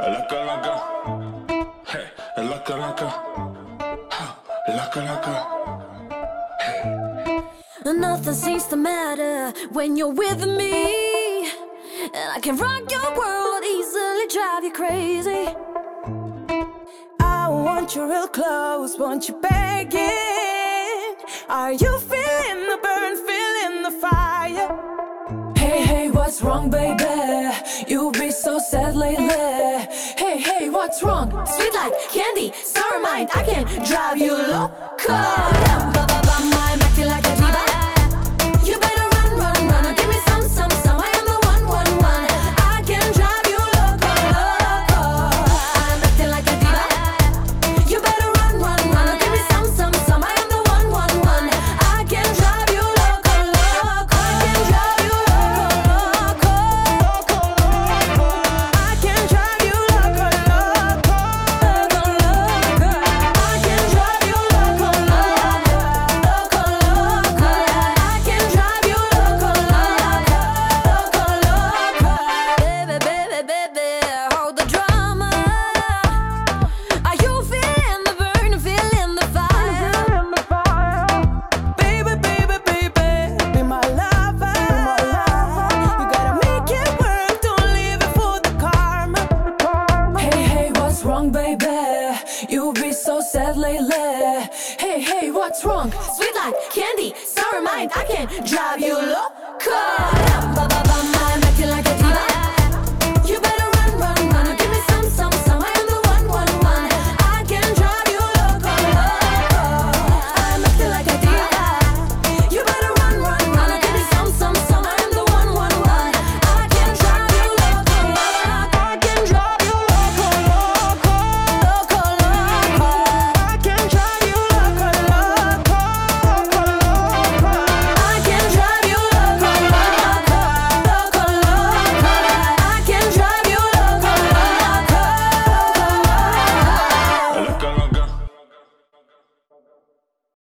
Laka laka, hey, laka laka, ha, laka laka, hey. Nothing seems to matter when you're with me, and I can rock your world, easily drive you crazy. I want you real close, want you begging. Are you feeling the burn, feeling the fire? Hey, hey, what's wrong, baby? You've been so sad lately. Hey, hey, what's wrong? Sweet like candy, sour mind, I can drive you loco. I'm acting like a diva. You better run, run, run, or give me some. I am the one. I can drive you loco. I'm acting like a diva. You better run, run, run, or give me some. I am the one. I can drive you loco. I can drive you loco. I can drive you loco, loco. I can drive you loco. I can drive you loco. Baby, hold the drama. Are you feeling the burn, feeling the fire? Baby, be my lover. You gotta make it work, don't leave it for the karma. Hey, hey, what's wrong, baby? You've been so sad lately. Hey, hey, what's wrong? Sweet like candy, sour mind, I can drive you loco.